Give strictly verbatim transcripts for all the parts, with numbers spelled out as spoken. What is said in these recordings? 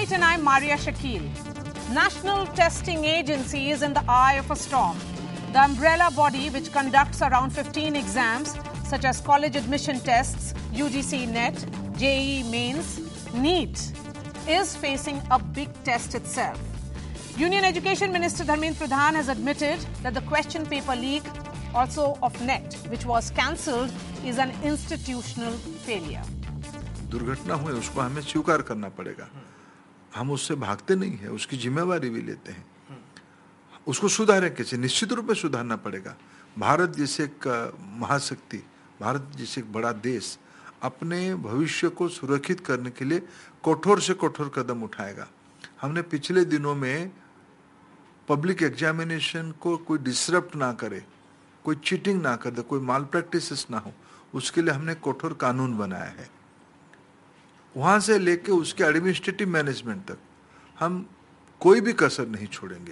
Fight and I'm Maria Shakil. National Testing Agency is in the eye of a storm. The umbrella body, which conducts around fifteen exams, such as college admission tests, U G C NET, J E E Mains, NEET, is facing a big test itself. Union Education Minister Dharmendra Pradhan has admitted that the question paper leak, also of NET, which was cancelled, is an institutional failure. दुर्घटना हुई उसको हमें स्वीकार करना पड़ेगा. हम उससे भागते नहीं है, उसकी जिम्मेवारी भी लेते हैं. उसको सुधारें कैसे? निश्चित रूप में सुधारना पड़ेगा. भारत जैसे एक महाशक्ति, भारत जैसे एक बड़ा देश अपने भविष्य को सुरक्षित करने के लिए कठोर से कठोर कदम उठाएगा. हमने पिछले दिनों में पब्लिक एग्जामिनेशन को कोई डिसरप्ट ना करे, कोई चीटिंग ना कर दे, कोई माल प्रैक्टिसेस ना हो, उसके लिए हमने कठोर कानून बनाया है. वहां से लेके उसके एडमिनिस्ट्रेटिव मैनेजमेंट तक हम कोई भी कसर नहीं छोड़ेंगे.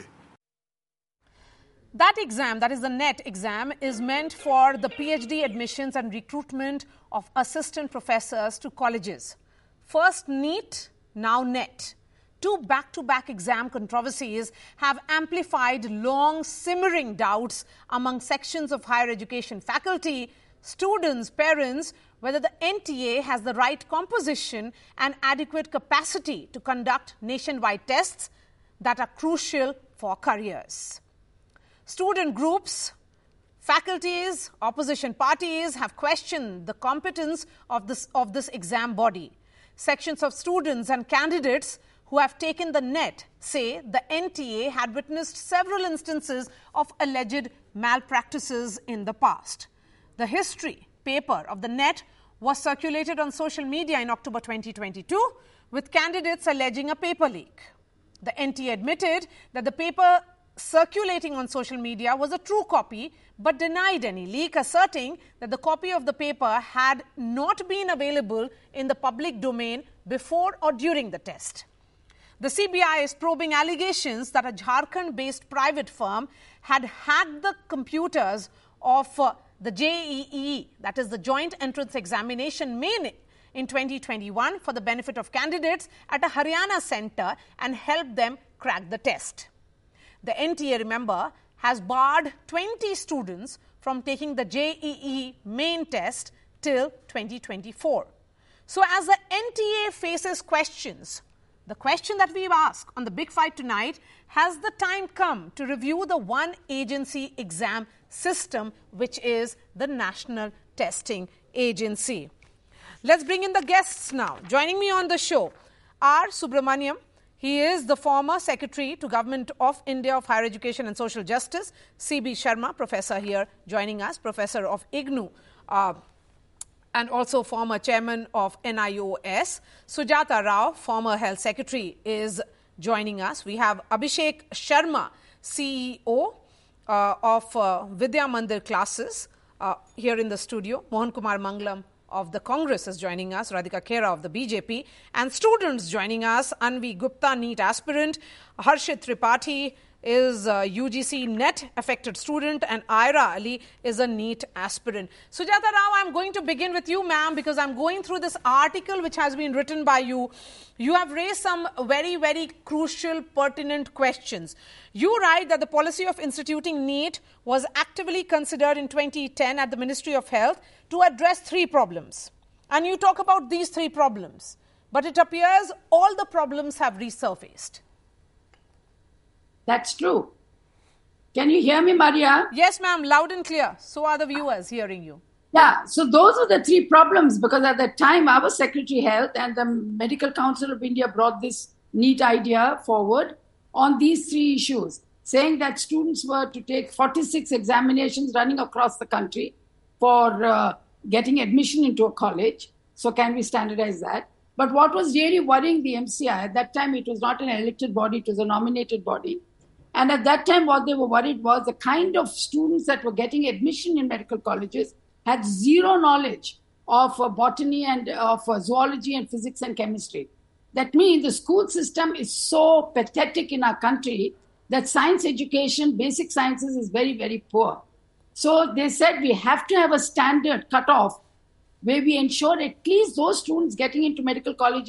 That exam, that is the NET exam, is meant for the PhD admissions and recruitment of assistant professors to colleges. First NEET, now NET. Two back-to-back exam controversies have amplified long simmering doubts among sections of higher education faculty, students, parents, whether the N T A has the right composition and adequate capacity to conduct nationwide tests that are crucial for careers. Student groups, faculties, opposition parties have questioned the competence of this, of this exam body. Sections of students and candidates who have taken the NET say the N T A had witnessed several instances of alleged malpractices in the past. The history paper of the NET was circulated on social media in October twenty twenty-two, with candidates alleging a paper leak. The N T A admitted that the paper circulating on social media was a true copy, but denied any leak, asserting that the copy of the paper had not been available in the public domain before or during the test. The C B I is probing allegations that a Jharkhand-based private firm had hacked the computers of uh, the J E E, that is the Joint Entrance Examination main, in twenty twenty-one for the benefit of candidates at a Haryana centre and helped them crack the test. The N T A, remember, has barred twenty students from taking the J E E main test till twenty twenty-four. So as the N T A faces questions, the question that we ask on the big fight tonight, has the time come to review the one agency exam system, which is the National Testing Agency? Let's bring in the guests now. Joining me on the show, R. Subramaniam. He is the former Secretary to Government of India of Higher Education and Social Justice. C B Sharma, professor here joining us, professor of I G N U, uh, and also former chairman of N I O S. Sujata Rao, former Health Secretary, is joining us. We have Abhishek Sharma, C E O uh, of uh, Vidya Mandir Classes, uh, here in the studio. Mohan Kumar Mangalam of the Congress is joining us, Radhika Khera of the B J P, and students joining us, Anvi Gupta, NEET aspirant, Harshit Tripathi is a U G C NET affected student, and Aira Ali is a NEET aspirant. Sujata Rao, I'm going to begin with you, ma'am, because I'm going through this article which has been written by you. You have raised some very, very crucial, pertinent questions. You write that the policy of instituting NEET was actively considered in twenty ten at the Ministry of Health to address three problems. And you talk about these three problems. But it appears all the problems have resurfaced. That's true. Can you hear me, Maria? Yes, ma'am, loud and clear. So are the viewers hearing you. Yeah, so those are the three problems, because at that time our Secretary Health and the Medical Council of India brought this NEET idea forward on these three issues, saying that students were to take forty-six examinations running across the country for uh, getting admission into a college. So can we standardize that? But what was really worrying the M C I, at that time it was not an elected body, it was a nominated body. And at that time what they were worried was the kind of students that were getting admission in medical colleges had zero knowledge of uh, botany and uh, of uh, zoology and physics and chemistry. That means the school system is so pathetic in our country that science education, basic sciences is very, very poor. So they said we have to have a standard cutoff where we ensure at least those students getting into medical colleges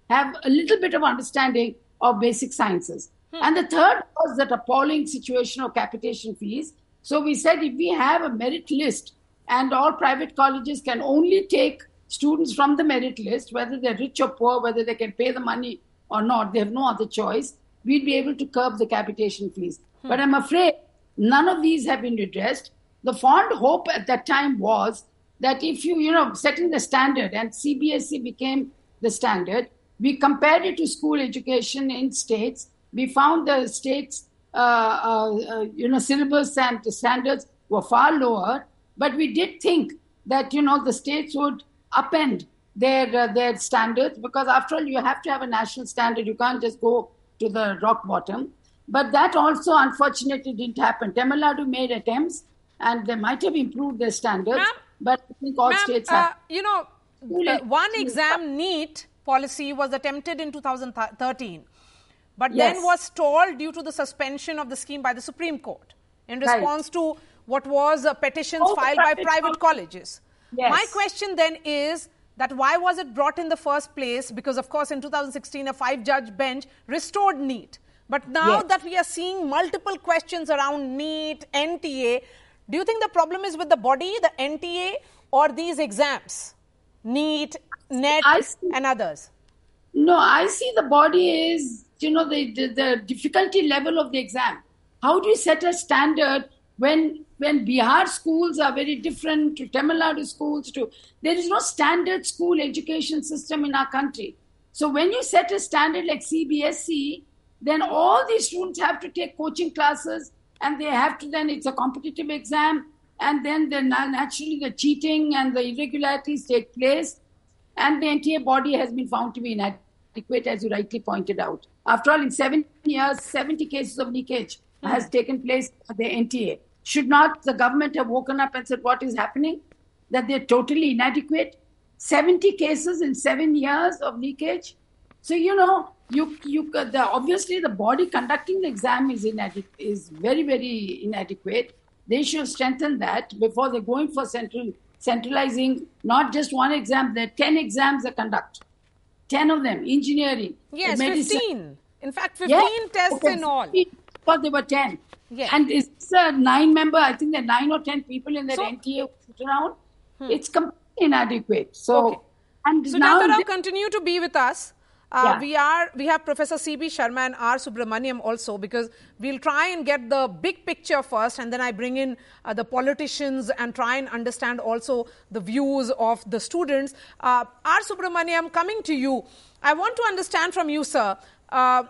have a little bit of understanding of basic sciences. Hmm. And the third was that appalling situation of capitation fees. So we said if we have a merit list and all private colleges can only take students from the merit list, whether they're rich or poor, whether they can pay the money or not, they have no other choice, we'd be able to curb the capitation fees. Hmm. But I'm afraid none of these have been addressed. The fond hope at that time was that if you, you know, setting the standard and C B S E became the standard, we compared it to school education in states. We found the states, uh, uh, uh, you know, syllabus and the standards were far lower. But we did think that, you know, the states would upend their uh, their standards because, after all, you have to have a national standard. You can't just go to the rock bottom. But that also, unfortunately, didn't happen. Tamil Nadu made attempts, and they might have improved their standards. Ma'am, but I think all states have. Uh, you know, uh, one exam NEET policy was attempted in two thousand thirteen, but yes. then was stalled due to the suspension of the scheme by the Supreme Court in response right. to what was uh, petitions oh, filed by private colleges. Yes. My question then is that why was it brought in the first place? Because, of course, in two thousand sixteen, a five-judge bench restored NEET. But now yes. that we are seeing multiple questions around NEET, N T A, do you think the problem is with the body, the N T A, or these exams, NEET, NET, and others? No, I see the body is, you know, the, the, the difficulty level of the exam. How do you set a standard when when Bihar schools are very different to Tamil Nadu schools? To there is no standard school education system in our country. So when you set a standard like C B S E, then all these students have to take coaching classes, and they have to then, it's a competitive exam, and then the, naturally the cheating and the irregularities take place, and the N T A body has been found to be inadequate, as you rightly pointed out. After all, in seven years, seventy cases of leakage mm. has taken place at the N T A. Should not the government have woken up and said, what is happening? That they're totally inadequate? seventy cases in seven years of leakage? So, you know, you you the, obviously the body conducting the exam is inadequate, is very, very inadequate. They should strengthen that before they're going for central centralizing not just one exam. There are ten exams they conduct. ten of them, engineering. Yes, medicine. fifteen. In fact, fifteen yeah. tests okay. in all. But there were ten. Yeah. And it's a nine member, I think there are nine or ten people in that so, N T A sit around. Hmm. It's completely inadequate. So, okay. and so now Doctor Rao, continue to be with us. Uh, yeah. We are. We have Professor C B Sharma and R Subramaniam also, because we'll try and get the big picture first, and then I bring in uh, the politicians and try and understand also the views of the students. Uh, R Subramaniam, coming to you, I want to understand from you, sir. Uh,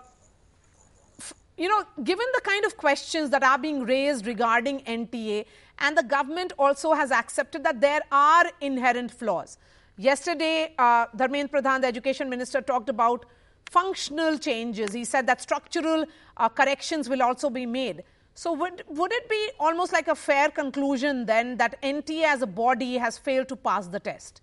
you know, given the kind of questions that are being raised regarding N T A, and the government also has accepted that there are inherent flaws. Yesterday, uh, Dharmendra Pradhan, the Education Minister, talked about functional changes. He said that structural uh, corrections will also be made. So would, would it be almost like a fair conclusion then that N T A as a body has failed to pass the test?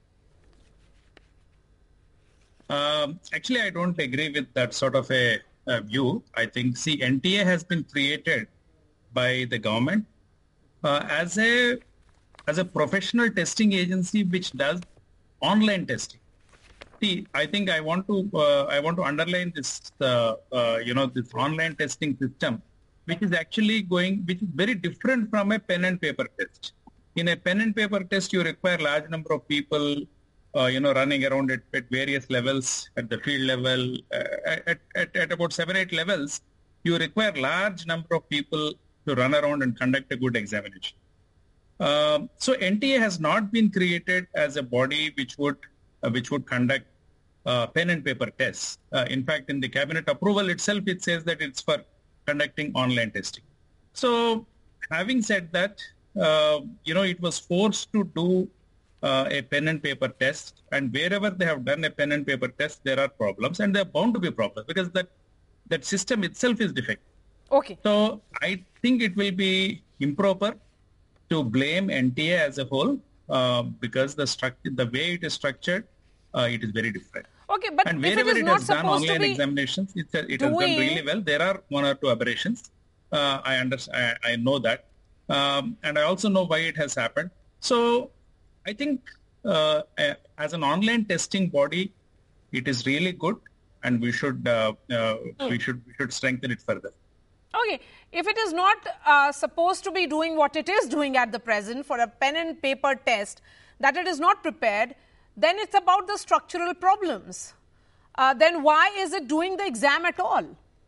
Um, actually, I don't agree with that sort of a, a view. I think, see, N T A has been created by the government uh, as a as a professional testing agency which does online testing. See, I think I want to uh, I want to underline this uh, uh, you know this online testing system, which is actually going which is very different from a pen and paper test. In a pen and paper test, you require large number of people uh, you know running around at, at various levels, at the field level, uh, at, at at about seven eight levels. You require large number of people to run around and conduct a good examination. Uh, so N T A has not been created as a body which would uh, which would conduct uh, pen and paper tests. Uh, in fact, in the cabinet approval itself, it says that it's for conducting online testing. So, having said that, uh, you know, it was forced to do uh, a pen and paper test, and wherever they have done a pen and paper test, there are problems, and there are bound to be problems because that that system itself is defective. Okay. So, I think it will be improper to blame N T A as a whole uh, because the structure, the way it is structured, uh, it is very different. Okay, but and if wherever it, is it not has done online examinations, it, it has done really well. There are one or two aberrations. Uh, I understand. I, I know that, um, and I also know why it has happened. So, I think uh, as an online testing body, it is really good, and we should uh, uh, we should we should strengthen it further. Okay, if it is not uh, supposed to be doing what it is doing at the present for a pen and paper test, that it is not prepared, then it's about the structural problems. Uh, then why is it doing the exam at all?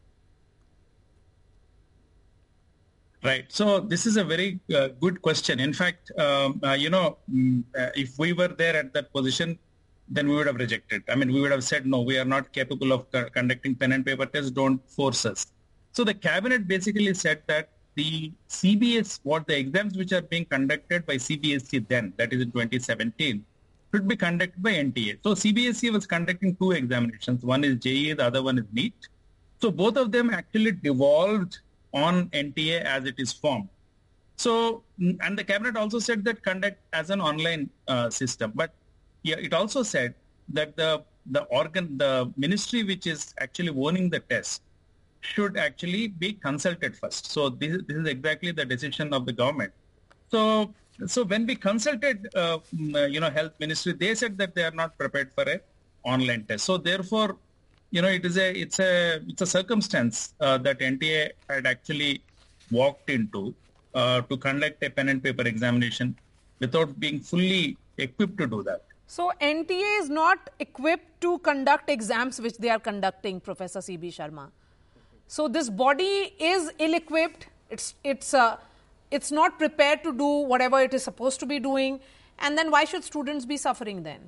Right. So this is a very uh, good question. In fact, um, uh, you know, mm, uh, if we were there at that position, then we would have rejected. I mean, we would have said, no, we are not capable of co- conducting pen and paper tests. Don't force us. So the cabinet basically said that the C B S, what the exams which are being conducted by C B S E then, that is in twenty seventeen, should be conducted by N T A. So C B S E was conducting two examinations. One is J E E, the other one is NEET. So both of them actually devolved on N T A as it is formed. So, and the cabinet also said that conduct as an online uh, system. But yeah, it also said that the the organ, the ministry which is actually owning the test should actually be consulted first. So this, this is exactly the decision of the government. So, so when we consulted, uh, you know, health ministry, they said that they are not prepared for a online test. So therefore, you know, it is a it's a it's a circumstance uh, that N T A had actually walked into uh, to conduct a pen and paper examination without being fully equipped to do that. So N T A is not equipped to conduct exams which they are conducting, Professor C B Sharma. So this body is ill-equipped. It's it's uh, it's not prepared to do whatever it is supposed to be doing. And then why should students be suffering then?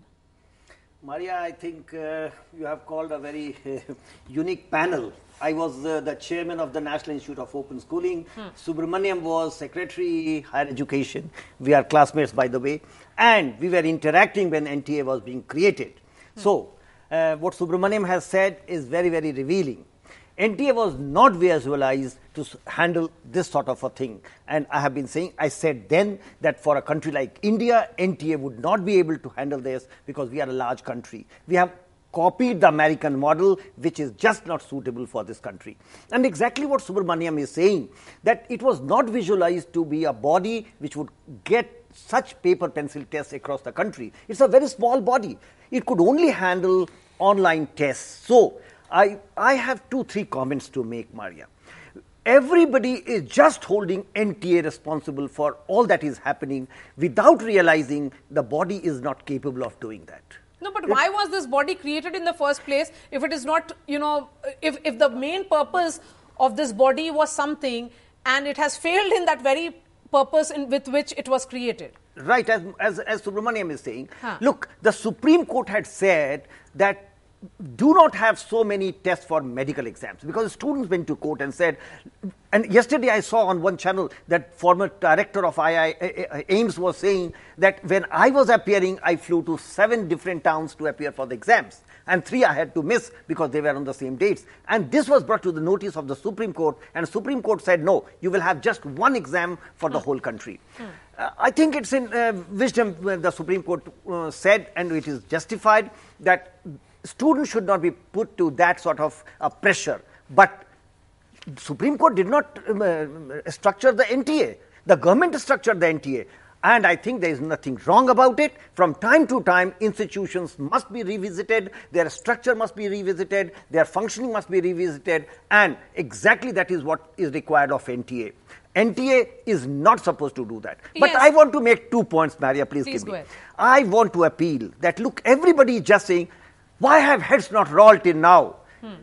Maria, I think uh, you have called a very uh, unique panel. I was uh, the chairman of the National Institute of Open Schooling. Hmm. Subramaniam was secretary higher education. We are classmates, by the way. And we were interacting when N T A was being created. Hmm. So, uh, what Subramaniam has said is very, very revealing. N T A was not visualized to handle this sort of a thing. And I have been saying, I said then that for a country like India, N T A would not be able to handle this because we are a large country. We have copied the American model, which is just not suitable for this country. And exactly what Subramaniam is saying, that it was not visualized to be a body which would get such paper pencil tests across the country. It's a very small body. It could only handle online tests. So, I, I have two, three comments to make, Maria. Everybody is just holding N T A responsible for all that is happening without realizing the body is not capable of doing that. No, but why was this body created in the first place if it is not, you know, if, if the main purpose of this body was something and it has failed in that very purpose in, with which it was created? Right, as, as, as Subramaniam is saying, huh. Look, the Supreme Court had said that do not have so many tests for medical exams because students went to court and said, and yesterday I saw on one channel that former director of I I, AIIMS was saying that when I was appearing, I flew to seven different towns to appear for the exams and three I had to miss because they were on the same dates. And this was brought to the notice of the Supreme Court, and the Supreme Court said, no, you will have just one exam for the mm. whole country. Mm. Uh, I think it's in uh, wisdom when the Supreme Court uh, said, and it is justified, that students should not be put to that sort of uh, pressure. But Supreme Court did not uh, structure the N T A. The government structured the N T A. And I think there is nothing wrong about it. From time to time, institutions must be revisited, their structure must be revisited, their functioning must be revisited, and exactly that is what is required of N T A. N T A is not supposed to do that. But yes. I want to make two points, Maria, please, please give go me. ahead. I want to appeal that, look, everybody is just saying, why have heads not rolled till now? Hmm.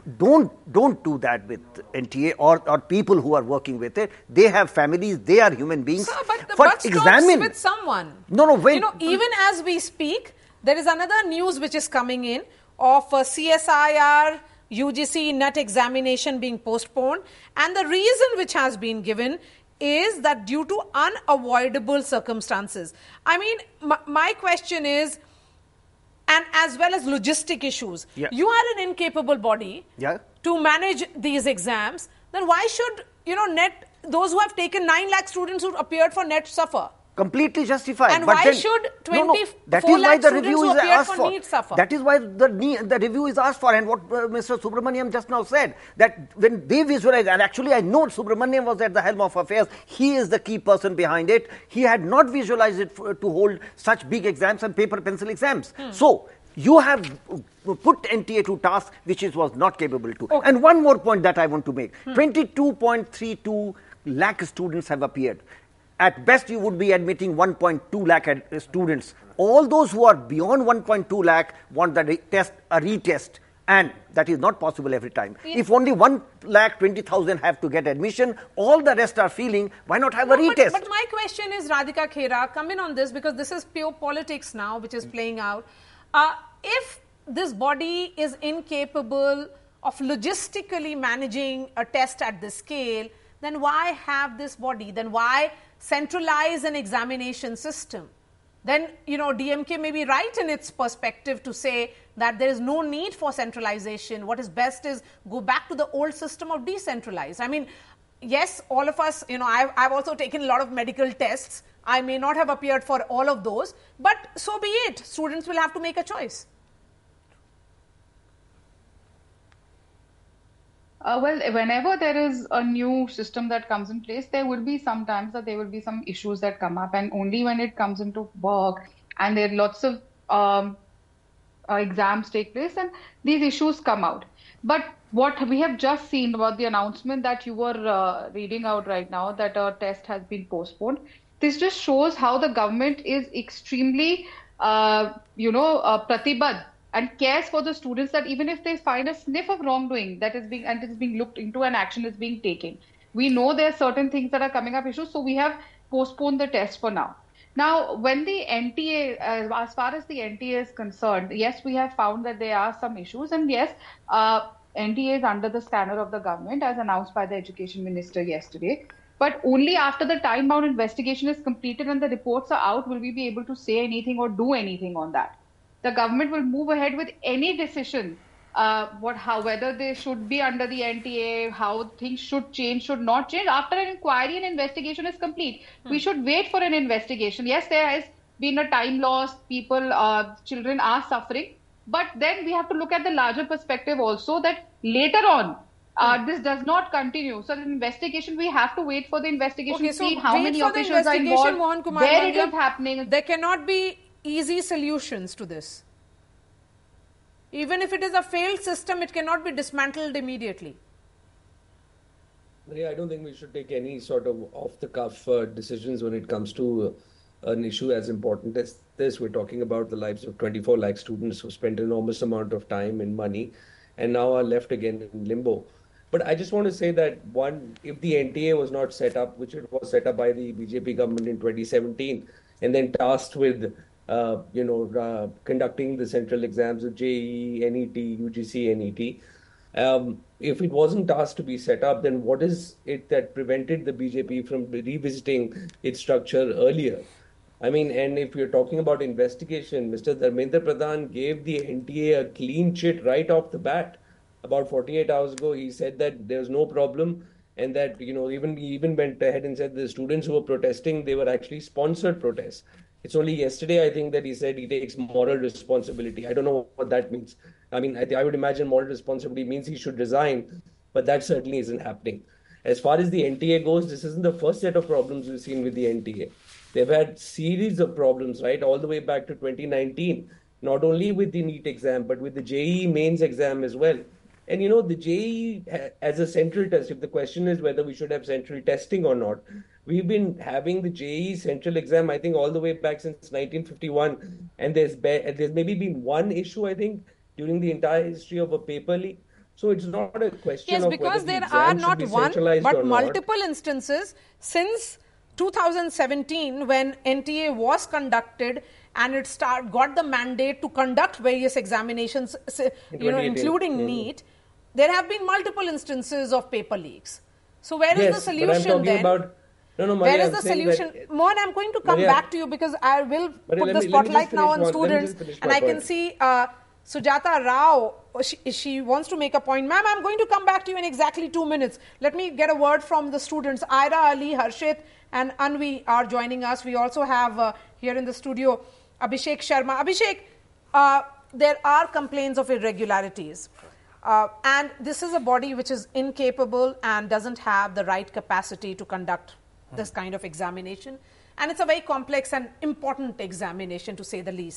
Don't don't do that with N T A or, or people who are working with it. They have families, they are human beings. Sir, but the For buck examine, stops with someone. No, no, wait. You know, even as we speak, there is another news which is coming in of uh, C S I R, U G C N E T examination being postponed. And the reason which has been given is that due to unavoidable circumstances. I mean, m- my question is, and as well as logistic issues. Yeah. You are an incapable body yeah. to manage these exams. Then why should, you know, N E T, those who have taken nine lakh students who appeared for N E T suffer? Completely justified. And but why then, should no, no, that twenty-four is why lakh the students review who is appeared asked for for. NEET suffer? That is why the, the review is asked for. And what uh, Mister Subramaniam just now said, that when they visualize, and actually I know Subramaniam was at the helm of affairs, he is the key person behind it. He had not visualized it for, to hold such big exams and paper pencil exams. Hmm. So, You have put N T A to task which it was not capable to. Okay. And one more point that I want to make. Hmm. twenty-two point three two lakh students have appeared. At best, you would be admitting one point two lakh students. All those who are beyond one point two lakh want the re- test, a retest. And that is not possible every time. Yeah. If only one lakh twenty thousand have to get admission, all the rest are feeling, why not have no, a retest? But, but my question is, Radhika Khera, come in on this because this is pure politics now which is playing out. Uh, if this body is incapable of logistically managing a test at this scale, then why have this body? Then why centralize an examination system? Then, you know, D M K may be right in its perspective to say that there is no need for centralization. What is best is go back to the old system of decentralized. I mean, yes, all of us, you know, I've, I've also taken a lot of medical tests. I may not have appeared for all of those, but so be it. Students will have to make a choice. Uh, well, whenever there is a new system that comes in place, there will be sometimes that there will be some issues that come up, and only when it comes into work and there are lots of um, uh, exams take place and these issues come out. But what we have just seen about the announcement that you were uh, reading out right now, that a test has been postponed, this just shows how the government is extremely, uh, you know, uh, pratibadh and cares for the students, that even if they find a sniff of wrongdoing that is being and it is being looked into and action is being taken. We know there are certain things that are coming up issues, so we have postponed the test for now. Now, when the N T A, uh, as far as the N T A is concerned, yes, we have found that there are some issues, and yes, uh, N T A is under the scanner of the government as announced by the Education Minister yesterday. But only after the time-bound investigation is completed and the reports are out will we be able to say anything or do anything on that. The government will move ahead with any decision, uh, what, how, whether they should be under the N T A, how things should change, should not change. After an inquiry and investigation is complete, hmm. we should wait for an investigation. Yes, there has been a time loss, people, uh, children are suffering, but then we have to look at the larger perspective also that later on, Uh, this does not continue. So the investigation, we have to wait for the investigation okay, to so see how many officials are involved, Mohan Kumar where Mangyam, it is happening. There cannot be easy solutions to this. Even if it is a failed system, it cannot be dismantled immediately. Maria, I don't think we should take any sort of off-the-cuff uh, decisions when it comes to uh, an issue as important as this. We're talking about the lives of twenty-four lakh students who spent an enormous amount of time and money and now are left again in limbo. But I just want to say that, one, if the N T A was not set up, which it was set up by the B J P government in twenty seventeen, and then tasked with, uh, you know, uh, conducting the central exams of J E E, N E T, U G C, N E T, um, if it wasn't tasked to be set up, then what is it that prevented the B J P from revisiting its structure earlier? I mean, and if you're talking about investigation, Mister Dharmendra Pradhan gave the N T A a clean chit right off the bat. About forty-eight hours ago, he said that there's no problem, and that, you know, even he even went ahead and said the students who were protesting, they were actually sponsored protests. It's only yesterday, I think, that he said he takes moral responsibility. I don't know what that means. I mean, I, I would imagine moral responsibility means he should resign, but that certainly isn't happening. As far as the N T A goes, this isn't the first set of problems we've seen with the N T A. They've had series of problems, right, all the way back to twenty nineteen, not only with the NEET exam, but with the J E E mains exam as well. And, you know, the J E E as a central test, if the question is whether we should have central testing or not, we've been having the J E E central exam, I think, all the way back since nineteen fifty-one. And there's, be- there's maybe been one issue, I think, during the entire history of a paper leak. So it's not a question yes, of because whether the there are exam not should be one, centralized but or multiple not. instances since two thousand seventeen, when N T A was conducted and it start, got the mandate to conduct various examinations, you know, including mm-hmm. NEET, there have been multiple instances of paper leaks. So where yes, is the solution then? About, no, no, Maria, where is I'm the solution? Mohan, I'm going to come Maria, back to you because I will Maria, put the me, spotlight now on one, students, and I point. can see uh, Sujata Rao, she, she wants to make a point. Ma'am, I'm going to come back to you in exactly two minutes. Let me get a word from the students. Ira, Ali, Harshit and Anvi are joining us. We also have uh, here in the studio Abhishek Sharma. Abhishek, uh, there are complaints of irregularities. Uh, and this is a body which is incapable and doesn't have the right capacity to conduct this kind of examination. And it's a very complex and important examination, to say the least.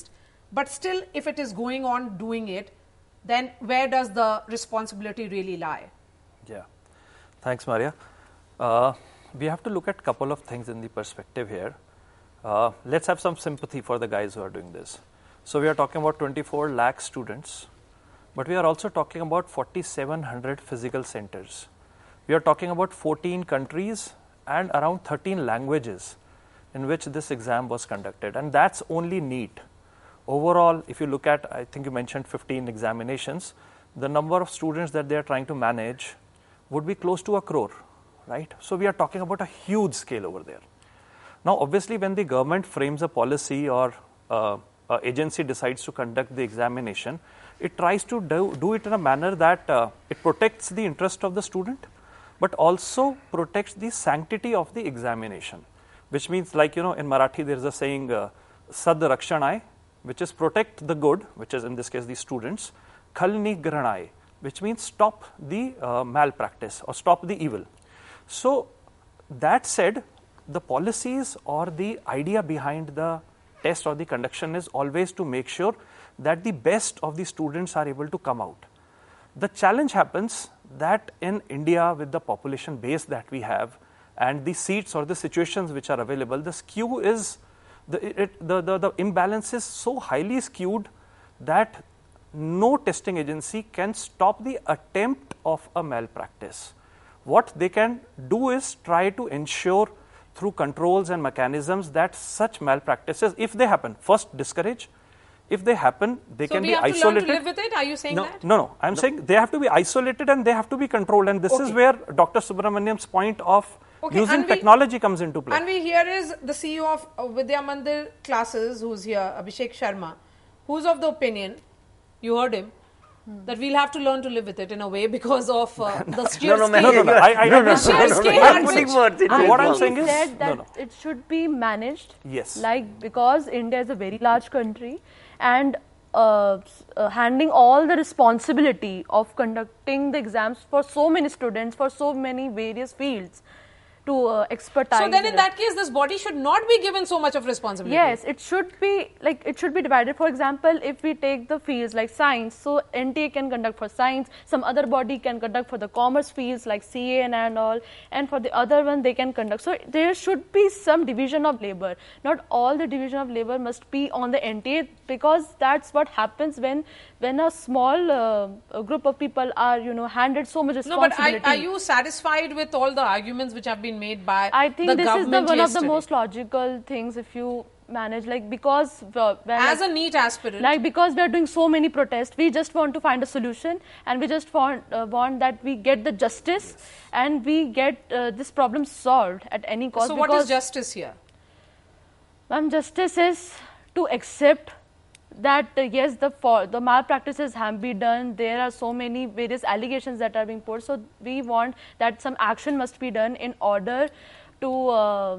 but still if it is going on doing it, then where does the responsibility really lie? Yeah, thanks Maria. Uh, we have to look at a couple of things in the perspective here. Uh, let's have some sympathy for the guys who are doing this. So we are talking about twenty-four lakh students, but we are also talking about forty-seven hundred physical centers. We are talking about fourteen countries and around thirteen languages in which this exam was conducted, and that's only NEET. Overall, if you look at, I think you mentioned fifteen examinations, the number of students that they are trying to manage would be close to a crore, right? So we are talking about a huge scale over there. Now, obviously, when the government frames a policy or uh, uh, agency decides to conduct the examination, it tries to do, do it in a manner that uh, it protects the interest of the student, but also protects the sanctity of the examination, which means, like, you know, in Marathi, there is a saying, uh, Sad Rakshanai, which is protect the good, which is in this case the students, Khal Nigranai, which means stop the uh, malpractice or stop the evil. So, that said, the policies or the idea behind the test or the conduction is always to make sure that the best of the students are able to come out. The challenge happens that in India, with the population base that we have and the seats or the situations which are available, the skew is, the, it, the, the, the imbalance is so highly skewed that no testing agency can stop the attempt of a malpractice. What they can do is try to ensure through controls and mechanisms that such malpractices, if they happen, first discourage. If they happen, they so can we be have isolated. To learn to live with it? Are you saying no, that? No, no. I'm no. saying they have to be isolated and they have to be controlled. And this okay. is where Doctor Subramaniam's point of okay. using we, technology comes into play. And we here is the C E O of uh, Vidya Mandir classes, who's here, Abhishek Sharma, who's of the opinion, you heard him, Hmm. that we'll have to learn to live with it in a way because of uh, the sheer no, no, scale. No, no, no. I, I, no, no, the sheer no, no, no, scale no, at no, which... Words, I what I'm saying is... said that no, no. it should be managed. Yes. Like, because India is a very large country and uh, uh, handling all the responsibility of conducting the exams for so many students, for so many various fields, to uh, expertise. So then in that case, this body should not be given so much of responsibility. Yes, it should be, like, it should be divided. For example, if we take the fields like science, so N T A can conduct for science, some other body can conduct for the commerce fields like C A and, and all, and for the other one they can conduct. So there should be some division of labor. Not all the division of labor must be on the N T A, because that's what happens when when a small uh, a group of people are, you know, handed so much responsibility. No, but are, are you satisfied with all the arguments which have been made by I think the this government is the one yesterday? of the most logical things if you manage, like, because uh, when, as like, a NEET aspirant, like, because we are doing so many protests, we just want to find a solution, and we just want uh, want that we get the justice and we get uh, this problem solved at any cost. So what is justice here? Ma'am, justice is to accept that uh, yes, the for, the malpractices have been done. There are so many various allegations that are being put. So we want that some action must be done in order to uh,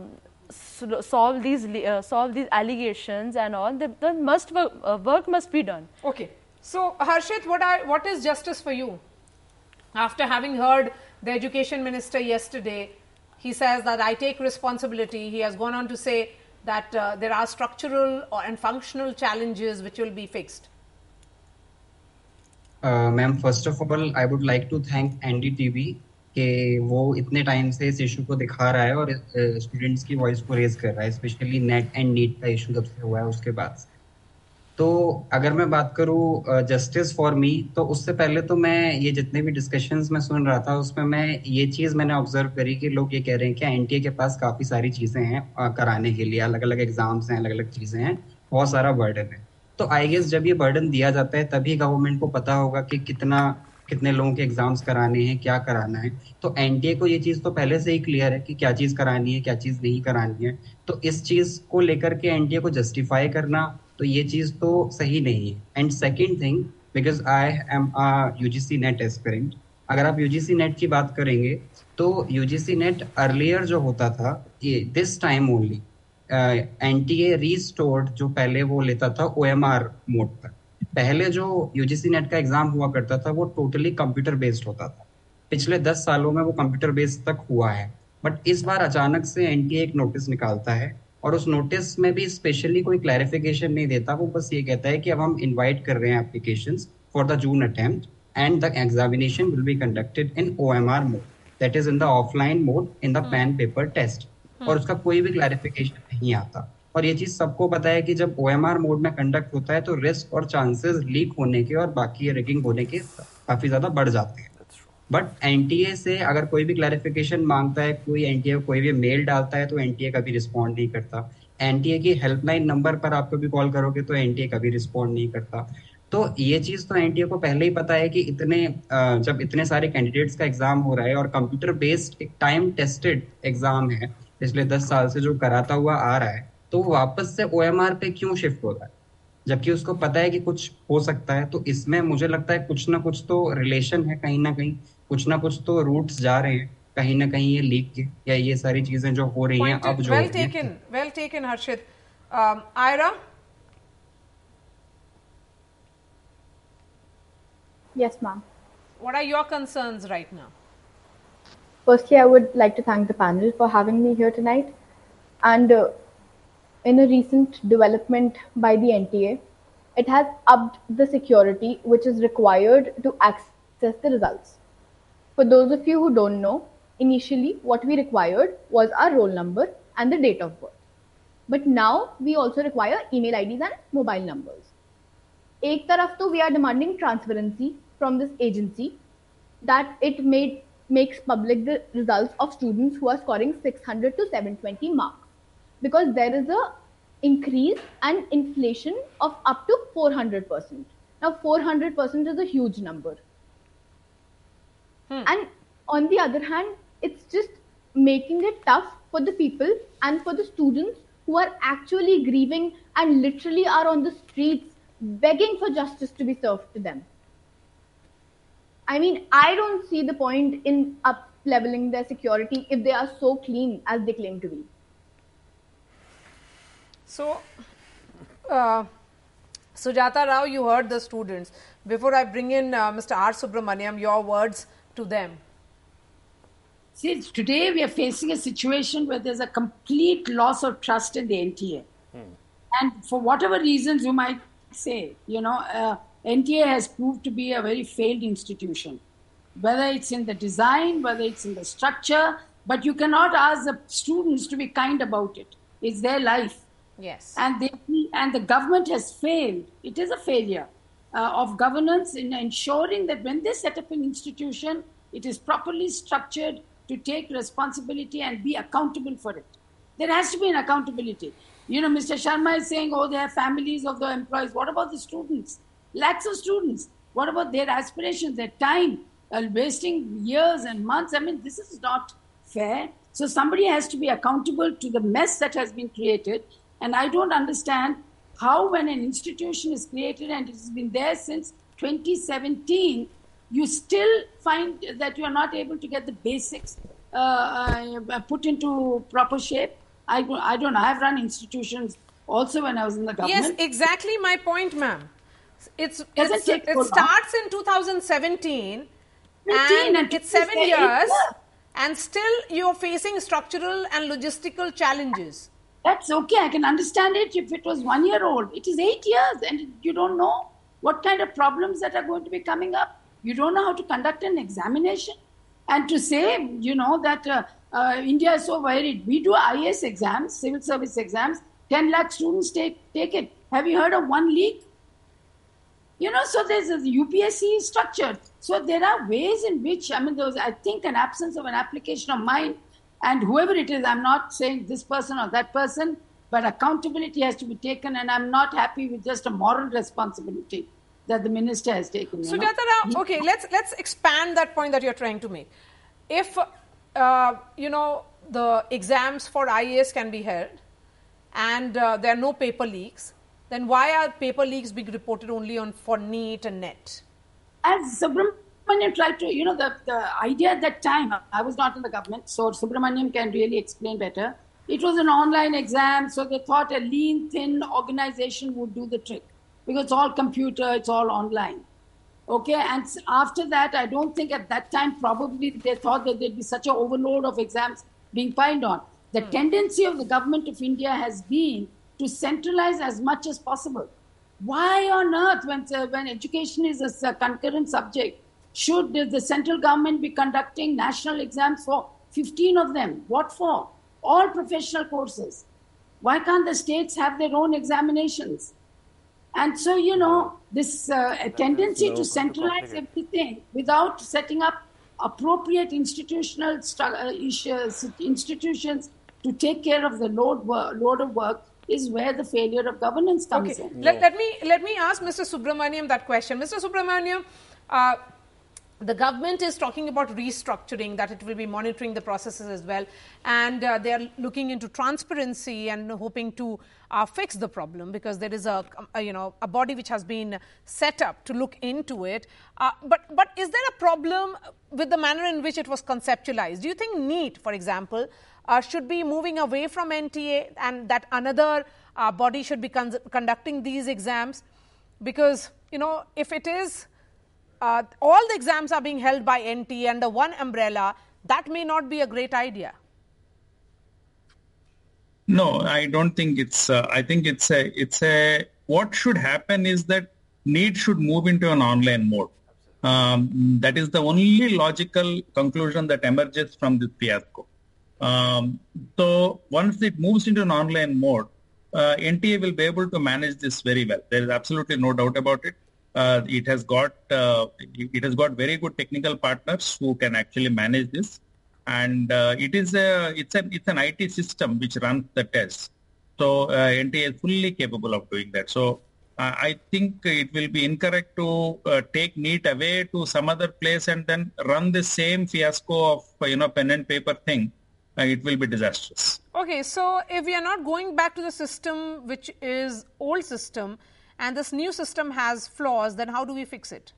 solve these uh, solve these allegations and all. The, the must work, uh, work must be done. Okay. So Harshit, what are what is justice for you? After having heard the Education Minister yesterday, he says that I take responsibility. He has gone on to say that uh, there are structural or, and functional challenges which will be fixed. Uh, Ma'am, first of all, I would like to thank N D T V कि वो इतने time से इस issue को दिखा रहा है और स्टूडेंट्स की वॉइस को रेज कर रहा है, स्पेशली नेट एंड नीट का इशू जब से हुआ है उसके बाद से. तो अगर मैं बात करूँ जस्टिस फॉर मी, तो उससे पहले तो मैं ये जितने भी डिस्कशंस मैं सुन रहा था उसमें मैं ये चीज़ मैंने ऑब्जर्व करी कि लोग ये कह रहे हैं कि एनटीए के पास काफ़ी सारी चीज़ें हैं कराने के लिए, अलग अलग एग्जाम्स हैं, अलग अलग चीज़ें हैं, बहुत सारा बर्डन है. तो आई गेस जब ये बर्डन दिया जाता है तभी गवर्नमेंट को पता होगा कि कितना कितने लोगों के एग्जाम्स कराने हैं, क्या कराना है. तो एनटीए को ये चीज़ तो पहले से ही क्लियर है कि क्या चीज़ करानी है, क्या चीज़ नहीं करानी है. तो इस चीज़ को लेकर के एनटीए को जस्टिफाई करना तो ये चीज़ तो सही नहीं है. And second thing, because I am a UGC NET aspirant, अगर आप यूजीसी नेट की बात करेंगे तो यूजीसी नेट अर्लियर जो होता था, ये this time only NTA restored जो पहले वो लेता था ओएमआर मोड पर. पहले जो यूजीसी नेट का एग्जाम हुआ करता था वो टोटली कंप्यूटर बेस्ड होता था. पिछले दस सालों में वो कंप्यूटर बेस्ड तक हुआ है. बट इस बार अचानक से एनटीए एक नोटिस निकालता है और उस नोटिस में भी स्पेशली कोई क्लैरिफिकेशन नहीं देता, वो बस ये कहता है कि अब हम इनवाइट कर रहे हैं applications for the June attempt and the examination will be conducted in OMR mode, that is in the offline mode in the pen paper test, और उसका कोई भी क्लैरिफिकेशन नहीं आता। और ये चीज सबको पता है कि जब ओएमआर मोड में कंडक्ट होता है तो रिस्क और चांसेस लीक होने के और बाकी रैगिंग होने के काफी ज्यादा बढ़ जाते हैं। बट एनटीए से अगर कोई भी क्लैरिफिकेशन मांगता है, कोई एनटीए कोई भी मेल डालता है तो एनटीए कभी रिस्पॉन्ड नहीं करता। एनटीए की हेल्पलाइन नंबर पर आप कभी कॉल करोगे तो एनटीए कभी रिस्पॉन्ड नहीं करता। तो ये चीज तो एनटीए को पहले ही पता है कि इतने जब इतने सारे कैंडिडेट्स का एग्जाम हो रहा है और कंप्यूटर बेस्ड एक टाइम टेस्टेड एग्जाम है पिछले दस साल से जो कराता हुआ आ रहा है, तो वापस से ओएमआर पे क्यों शिफ्ट हो रहा है जबकि उसको पता है कि कुछ हो सकता है। तो इसमें मुझे लगता है कुछ ना कुछ तो रिलेशन है, कहीं ना कहीं कुछ ना कुछ तो रूट्स जा रहे हैं कहीं ना कहीं ये लीक के, या ये सारी चीजें जो हो रही हैं अब जो well taken well taken Harshit. Aira? Yes, ma'am. What are your concerns right now? Firstly, I would like to thank the panel for having me here tonight. And uh, in a recent development by the N T A, it has upped the security which is required to access the results. For those of you who don't know, initially what we required was our roll number and the date of birth. But now we also require email I Ds and mobile numbers. एक तरफ तो we are demanding transparency from this agency that it made makes public the results of students who are scoring six hundred to seven twenty marks, because there is a increase and inflation of up to four hundred percent. Now four hundred percent is a huge number. Hmm. And on the other hand, it's just making it tough for the people and for the students who are actually grieving and literally are on the streets begging for justice to be served to them. I mean, I don't see the point in up leveling their security if they are so clean as they claim to be. So, uh, Sujata Rao, you heard the students. Before I bring in uh, Mister R. Subramaniam, your words to them. See, today we are facing a situation where there's a complete loss of trust in the N T A. Hmm. And for whatever reasons you might say, you know, uh, N T A has proved to be a very failed institution, whether it's in the design, whether it's in the structure, but you cannot ask the students to be kind about it. It's their life. Yes. And they, and the government has failed. It is a failure uh, of governance in ensuring that when they set up an institution, it is properly structured to take responsibility and be accountable for it. There has to be an accountability. You know, Mister Sharma is saying, oh, they have families of the employees. What about the students? Lakhs of students. What about their aspirations, their time, uh, wasting years and months? I mean, this is not fair. So somebody has to be accountable to the mess that has been created. And I don't understand how, when an institution is created and it has been there since twenty seventeen, you still find that you are not able to get the basics uh, uh, put into proper shape. I, I don't know. I've run institutions also when I was in the government. Yes, exactly my point, ma'am. It's, it's it so starts in two thousand seventeen and, and it's seven years, years and still you're facing structural and logistical challenges. That's okay. I can understand it if it was one year old. It is eight years and you don't know what kind of problems that are going to be coming up. You don't know how to conduct an examination. And to say, you know, that uh, uh, India is so worried. We do I A S exams, civil service exams. ten lakh students take, take it. Have you heard of one leak? You know, so there's a U P S C is structured. So there are ways in which, I mean, there was, I think, an absence of an application of mine. And whoever it is, I'm not saying this person or that person, but accountability has to be taken. And I'm not happy with just a moral responsibility that the minister has taken. Sujata Rao, okay, let's let's expand that point that you're trying to make. If, uh, you know, the exams for I A S can be held and uh, there are no paper leaks, then why are paper leaks being reported only on for NEET and NET? As Subramaniam tried to, you know, the, the idea at that time, I was not in the government, so Subramaniam can really explain better. It was an online exam, so they thought a lean, thin organization would do the trick. Because it's all computer, it's all online. Okay, and after that, I don't think at that time probably they thought that there'd be such an overload of exams being piled on. The tendency of the government of India has been to centralize as much as possible. Why on earth, when, uh, when education is a, a concurrent subject, should the central government be conducting national exams for fifteen of them? What for? All professional courses. Why can't the states have their own examinations? And so, you know, this uh, tendency to centralize everything without setting up appropriate institutional uh, issues, institutions to take care of the load, load of work is where the failure of governance comes okay. in. Let, let, me, let me ask Mister Subramaniam that question. Mister Subramaniam, uh, the government is talking about restructuring, that it will be monitoring the processes as well, and uh, they are looking into transparency and hoping to uh, fix the problem, because there is a, a you know a body which has been set up to look into it. Uh, but but is there a problem with the manner in which it was conceptualized? Do you think NEET, for example, uh, should be moving away from N T A, and that another uh, body should be con conducting these exams? Because you know if it is Uh, all the exams are being held by N T A under one umbrella, that may not be a great idea. No, I don't think it's, uh, I think it's a, it's a, what should happen is that NEET should move into an online mode. Um, that is the only logical conclusion that emerges from this fiasco. Um, so once it moves into an online mode, uh, N T A will be able to manage this very well. There is absolutely no doubt about it. Uh, it has got uh, it has got very good technical partners who can actually manage this, and uh, it is a it's a it's an I T system which runs the tests. So uh, N T A is fully capable of doing that. So uh, I think it will be incorrect to uh, take NEET away to some other place and then run the same fiasco of uh, you know pen and paper thing. Uh, it will be disastrous. Okay, so if we are not going back to the system which is old system, and this new system has flaws, then how do we fix it?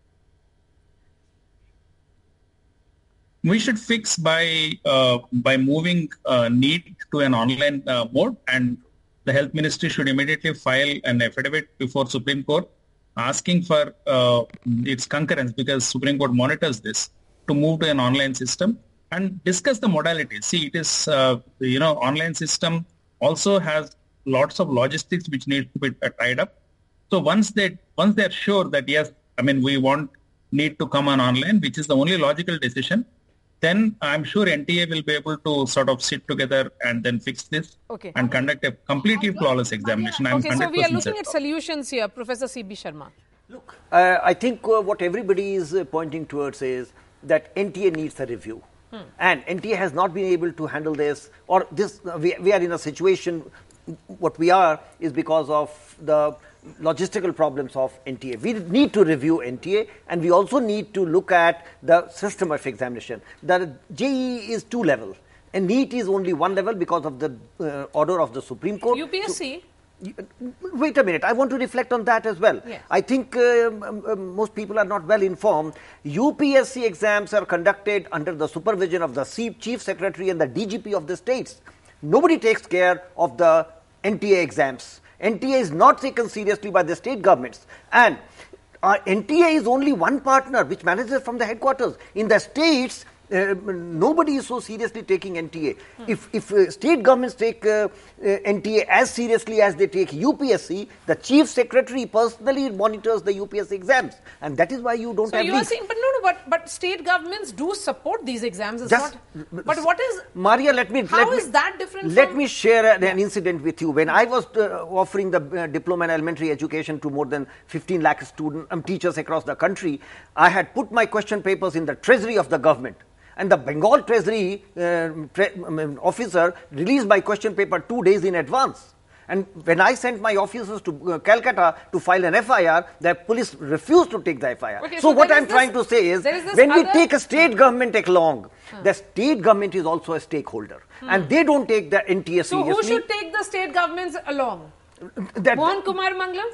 We should fix by uh, by moving uh, NEET to an online uh, mode, and the Health Ministry should immediately file an affidavit before Supreme Court asking for uh, its concurrence, because Supreme Court monitors this, to move to an online system and discuss the modalities. See, it is, uh, you know, online system also has lots of logistics which needs to be uh, tied up. So once they once they are sure that yes, I mean we want NEET to come on online, which is the only logical decision, then I'm sure N T A will be able to sort of sit together and then fix this okay. and conduct a completely flawless examination. I'm okay, so we are looking certain. at solutions here, Professor C B Sharma. Look, uh, I think uh, what everybody is uh, pointing towards is that N T A needs a review. Hmm. And N T A has not been able to handle this, or this. Uh, we, we are in a situation, what we are is because of the logistical problems of N T A. We need to review N T A, and we also need to look at the system of examination. The J E E is two level, and NEET is only one level because of the uh, order of the Supreme Court. U P S C? So, wait a minute, I want to reflect on that as well. Yes. I think uh, um, most people are not well informed. U P S C exams are conducted under the supervision of the Chief Secretary and the D G P of the states. Nobody takes care of the N T A exams. N T A is not taken seriously by the state governments, and uh, N T A is only one partner which manages from the headquarters. In the states, uh, nobody is so seriously taking N T A. Hmm. If, if uh, state governments take uh, uh, N T A as seriously as they take U P S C, the chief secretary personally monitors the U P S C exams, and that is why you don't so have you leaks. are saying, but no, no, but, but state governments do support these exams. It's Just, not, but what is, Maria, let me, how let is me, that different Let from, me share an, an incident with you. When I was uh, offering the uh, diploma in elementary education to more than fifteen lakh student, um, teachers across the country, I had put my question papers in the treasury of the government. And the Bengal Treasury uh, tre officer released my question paper two days in advance. And when I sent my officers to uh, Calcutta to file an F I R, the police refused to take the F I R. Okay, so, so what I'm this, trying to say is, is when we other... take a state government along, huh. the state government is also a stakeholder. Hmm. And they don't take the N T A so seriously. So, who should take the state governments along? That, Mohan Kumar Mangalam?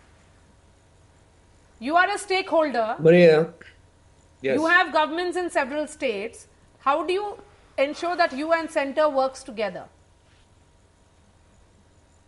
You are a stakeholder. Maria. Yes. You have governments in several states. How do you ensure that you and center works together?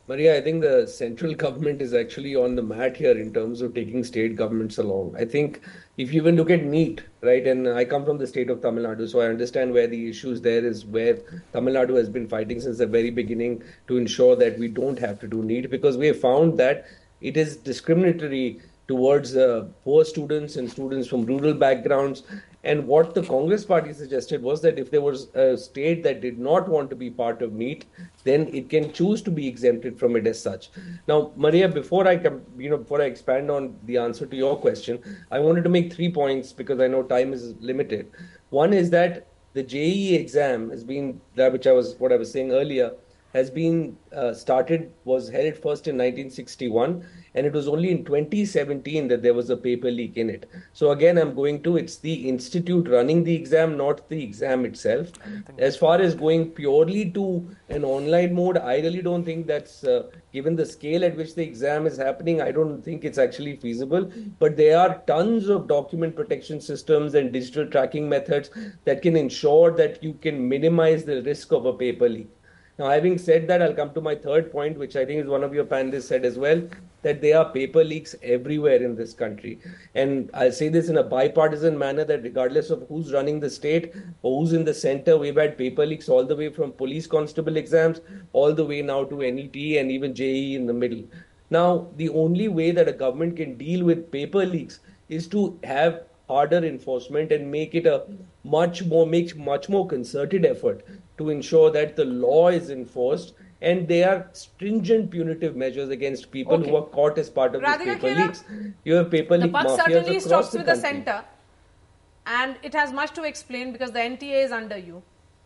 Maria, I think the central government is actually on the mat here in terms of taking state governments along. I think if you even look at NEET, right, and I come from the state of Tamil Nadu, so I understand where the issues there is, where Tamil Nadu has been fighting since the very beginning to ensure that we don't have to do NEET, because we have found that it is discriminatory towards uh, poor students and students from rural backgrounds. And what the Congress party suggested was that if there was a state that did not want to be part of NEET, then it can choose to be exempted from it as such. Now, Maria, before I come, you know, before I expand on the answer to your question, I wanted to make three points because I know time is limited. One is that the J E E exam has been, that which I was, what I was saying earlier, has been uh, started, was held first in nineteen sixty-one, and it was only in twenty seventeen that there was a paper leak in it. So again, I'm going to, it's the institute running the exam, not the exam itself. As far as going purely to an online mode, I really don't think that's, uh, given the scale at which the exam is happening, I don't think it's actually feasible. But there are tons of document protection systems and digital tracking methods that can ensure that you can minimize the risk of a paper leak. Now, having said that, I'll come to my third point, which I think is one of your panelists said as well, that there are paper leaks everywhere in this country. And I'll say this in a bipartisan manner, that regardless of who's running the state or who's in the center, we've had paper leaks all the way from police constable exams, all the way now to N E T and even J E E in the middle. Now, the only way that a government can deal with paper leaks is to have harder enforcement and make it a much more, make much more concerted effort to ensure that the law is enforced, and there are stringent punitive measures against people okay. who are caught as part of Radhika these paper Khela, leaks. You have paper leak mafias across the country. The buck certainly stops with the center, and it has much to explain because the N T A is under you.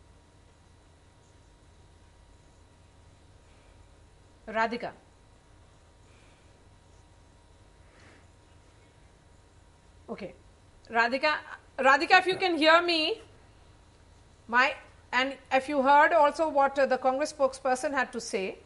Radhika. Okay. Radhika, Radhika, if you can hear me, my and if you heard also what uh, the Congress spokesperson had to say.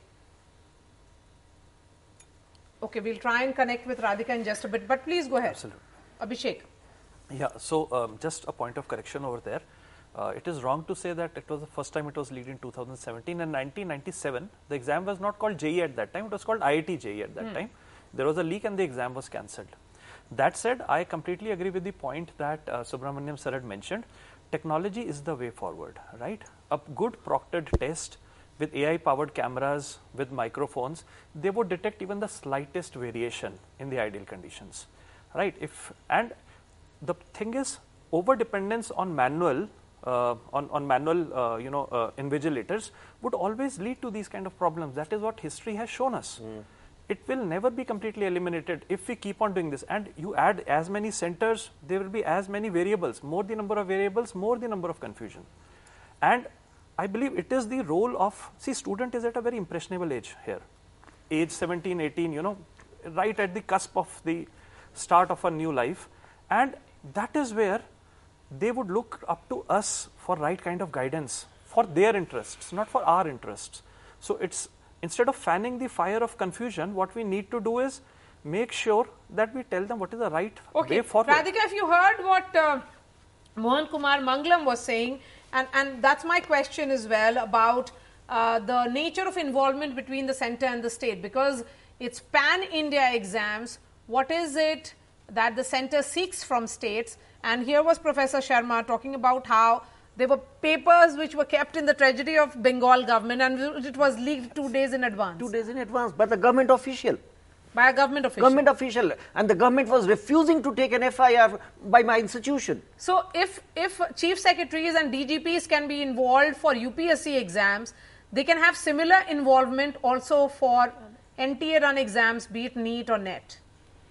Okay, we'll try and connect with Radhika in just a bit, but please go ahead. Absolutely. Abhishek. Yeah, so um, just a point of correction over there. Uh, it is wrong to say that it was the first time it was leaked in two thousand seventeen. In nineteen ninety-seven, the exam was not called J E E at that time, it was called I I T J E E at that hmm. time. There was a leak and the exam was cancelled. That said, I completely agree with the point that uh, Subramaniam sir had mentioned. Technology is the way forward, right? A good proctored test with A I-powered cameras, with microphones, they would detect even the slightest variation in the ideal conditions, right? If and the thing is, over-dependence on manual, uh, on, on manual, uh, you know, uh, invigilators would always lead to these kind of problems. That is what history has shown us. Mm. It will never be completely eliminated if we keep on doing this. And you add as many centers, there will be as many variables. More the number of variables, more the number of confusion. And I believe it is the role of, see, student is at a very impressionable age here. Age seventeen, eighteen, you know, right at the cusp of the start of a new life. And that is where they would look up to us for right kind of guidance, for their interests, not for our interests. So it's, instead of fanning the fire of confusion, what we need to do is make sure that we tell them what is the right okay. way forward. Radhika, if you heard what uh, Mohan Kumar Mangalam was saying, and, and that's my question as well about uh, the nature of involvement between the center and the state, because it's pan-India exams. What is it that the center seeks from states? And here was Professor Sharma talking about how there were papers which were kept in the treasury of Bengal government and it was leaked two days in advance. Two days in advance by the government official. By a government official. Government official. And the government was refusing to take an F I R by my institution. So if, if chief secretaries and D G Ps can be involved for U P S C exams, they can have similar involvement also for N T A run exams, be it NEET or NET.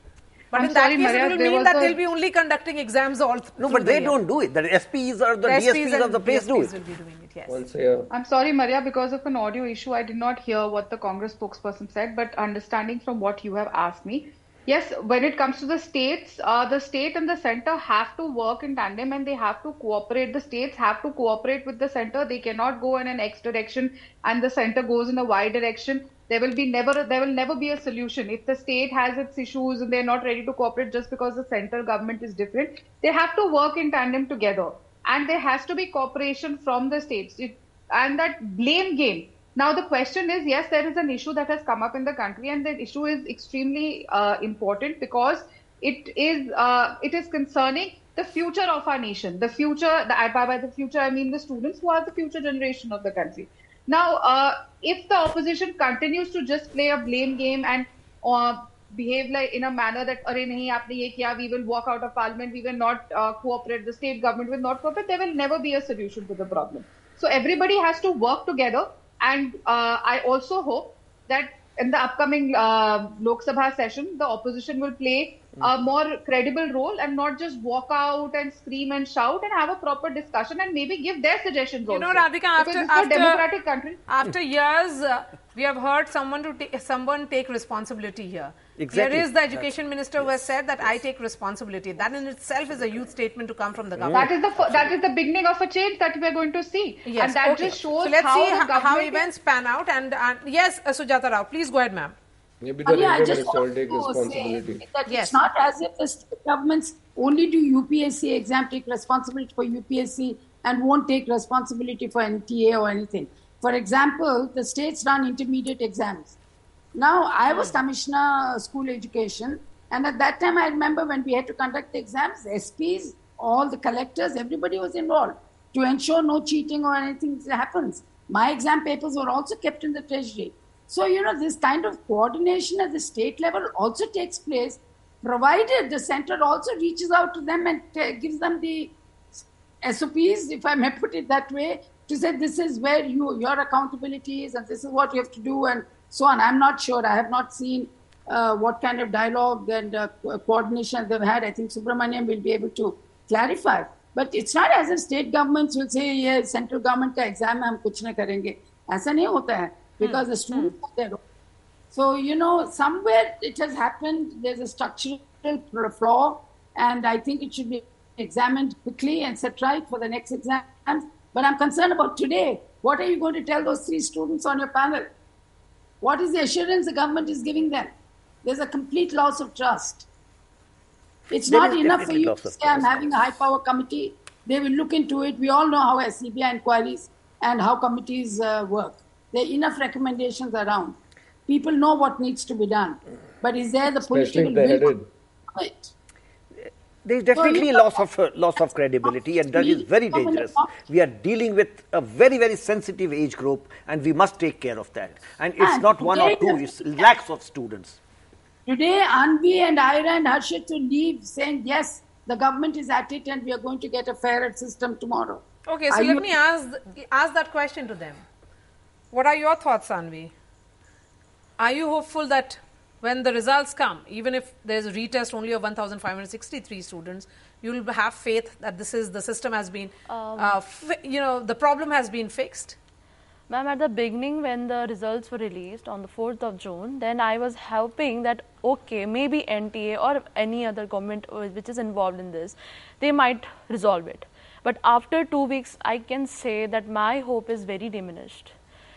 But I'm in sorry, that case, Maria, it will mean was that a... they'll be only conducting exams all th No, but they the don't do it. The S Ps or the, the D S Ps of the place do it. Will be doing it, yes. Once, yeah. I'm sorry, Maria, because of an audio issue, I did not hear what the Congress spokesperson said, but understanding from what you have asked me, yes, when it comes to the states, uh, the state and the center have to work in tandem and they have to cooperate. The states have to cooperate with the center. They cannot go in an X direction and the center goes in a Y direction. There will be never, there will never be a solution. If the state has its issues and they're not ready to cooperate just because the central government is different, they have to work in tandem together. And there has to be cooperation from the states. It, and that blame game, Now, the question is, yes, there is an issue that has come up in the country, and the issue is extremely uh, important because it is uh, it is concerning the future of our nation. The future, the, by, by the future, I mean the students who are the future generation of the country. Now, uh, if the opposition continues to just play a blame game and uh, behave like in a manner that, "Arey nahi, aapne ye kiya, we will walk out of parliament, we will not uh, cooperate, the state government will not cooperate," there will never be a solution to the problem. So everybody has to work together, and uh, I also hope that in the upcoming uh, Lok Sabha session, the opposition will play a more credible role and not just walk out and scream and shout, and have a proper discussion and maybe give their suggestions. You also. know, Radhika, after, because after it's a democratic country. After years, uh, we have heard someone to ta- someone take responsibility here. Exactly. Here is the education minister who has said that I take responsibility. That in itself is a huge statement to come from the government. That is the that is the beginning of a change that we are going to see, Yes, and that okay. just shows so let's how see the how, how government events pan out. And, and yes, uh, Sujata Rao, please go ahead, ma'am. Maybe Uh, the yeah, I Railway just Minister will want take to responsibility. say that Yes. it's not as if the state governments only do U P S C exam, take responsibility for U P S C and won't take responsibility for N T A or anything. For example, the states run intermediate exams. Now, I was Commissioner of School Education, and at that time I remember when we had to conduct the exams, S Ps, all the collectors, everybody was involved to ensure no cheating or anything happens. My exam papers were also kept in the treasury. So, you know, this kind of coordination at the state level also takes place, provided the center also reaches out to them and t- gives them the S O Ps, if I may put it that way, to say this is where you your accountability is and this is what you have to do and so on. I'm not sure. I have not seen uh, what kind of dialogue and uh, co- coordination they've had. I think Subramaniam will be able to clarify. But it's not as if state governments will say, yeah, central government ka exam hai, hum kuch nahi karenge. Aisa nahi hota hai. Because the students are there. So, you know, somewhere it has happened, there's a structural flaw, and I think it should be examined quickly and set right for the next exams. But I'm concerned about today. What are you going to tell those three students on your panel? What is the assurance the government is giving them? There's a complete loss of trust. It's There not is enough for definitely you loss to of say, I'm trust. having a high power committee. They will look into it. We all know how S C B I inquiries and how committees uh, work. There are enough recommendations around. People know what needs to be done. But is there the Especially political if they're will headed. to do it? There is definitely So, you loss of uh, loss of credibility, and that is very dangerous. We are dealing with a very very sensitive age group, and we must take care of that. And it's And not one or today two; the- it's lakhs of students. Today, Anvi and Ira and Harshit will leave saying, yes, the government is at it and we are going to get a fairer system tomorrow. Okay, so Are let you- me ask ask that question to them. What are your thoughts, Anvi? Are you hopeful that when the results come, even if there's a retest only of one thousand five hundred sixty-three students, you will have faith that this is the system has been, uh, fi- you know, the problem has been fixed? Ma'am, at the beginning when the results were released on the fourth of June, then I was hoping that, okay, maybe N T A or any other government uh, which is involved in this, they might resolve it. But after two weeks, I can say that my hope is very diminished.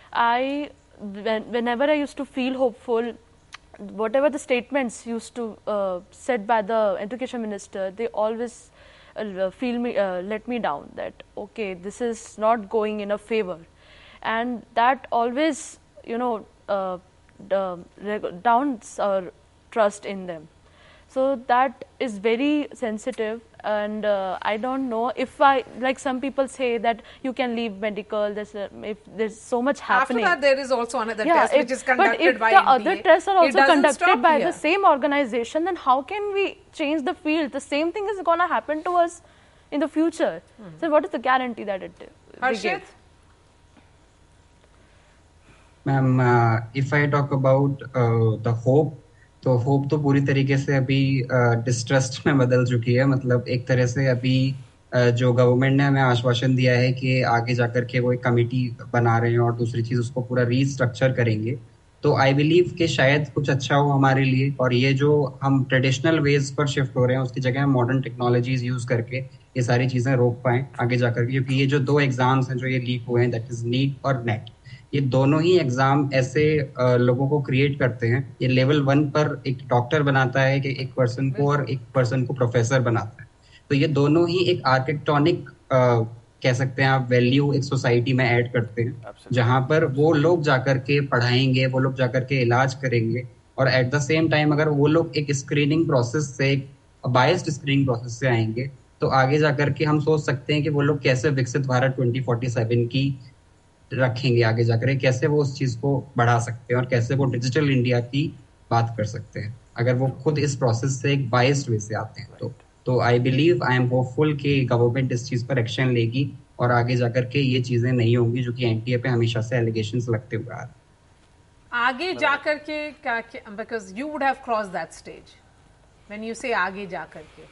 I, when, whenever I used to feel hopeful, whatever the statements used to uh, said by the education minister, they always uh, feel me, uh, let me down that, okay, this is not going in a favor. And that always, you know, uh, downs our trust in them. So that is very sensitive, and uh, I don't know if I, like some people say that you can leave medical, there's, a, if there's so much happening. After that, there is also another Yeah, test if- which is conducted but if by the N T A. other tests are It also doesn't conducted stop by here. the same organization, then how can we change the field? The same thing is going to happen to us in the future. So what is the guarantee that it they Harshit? give? Ma'am if I talk about the hope, तो hope तो पूरी तरीके से अभी distrust में बदल चुकी है. मतलब एक तरह से अभी uh, जो गवर्नमेंट ने हमें आश्वासन दिया है कि आगे जाकर के वो एक कमेटी बना रहे हैं और दूसरी चीज उसको पूरा रीस्ट्रक्चर करेंगे, तो आई बिलीव कि शायद कुछ अच्छा हो हमारे लिए. और ये जो हम ट्रेडिशनल वेज पर शिफ्ट हो रहे हैं उसकी जगह हम मॉडर्न टेक्नोलॉजीज यूज करके ये सारी चीजें रोक पाएं आगे जाकर के. क्योंकि ये जो दो एग्जाम्स हैं जो ये लीक हुए हैं, दैट इज नीट और नेट, ये दोनों ही एग्जाम ऐसे आ, लोगों को क्रिएट करते हैं. ये लेवल वन पर एक डॉक्टर बनाता है कि एक पर्सन को, और एक पर्सन को प्रोफेसर बनाता है. तो ये दोनों ही एक आर्किटेक्टोनिक कह सकते हैं आप वैल्यू एक सोसाइटी में ऐड करते हैं, जहां पर वो लोग जाकर के पढ़ाएंगे, वो लोग जाकर के इलाज करेंगे, और एट द सेम टाइम अगर वो लोग एक स्क्रीनिंग प्रोसेस से, एक बायस्ड स्क्रीनिंग प्रोसेस से आएंगे, तो आगे जाकर के हम सोच सकते हैं कि वो लोग कैसे विकसित भारत ट्वेंटी फोर्टी सेवन की रखेंगे, आगे जाकर कैसे वो उस चीज को बढ़ा सकते हैं और कैसे वो डिजिटल इंडिया की बात कर सकते हैं, अगर वो खुद इस प्रोसेस से एक बायस्ड वे से आते हैं तो तो I believe, I am hopeful कि गवर्नमेंट इस चीज पर एक्शन लेगी और आगे जाकर के ये चीजें नहीं होंगी जो कि एनटीए पे हमेशा से एलिगेशंस लगते हुए आ रहे हैं। आगे जाकर के क्या, because you would have cross that stage when you say आगे जाकर के।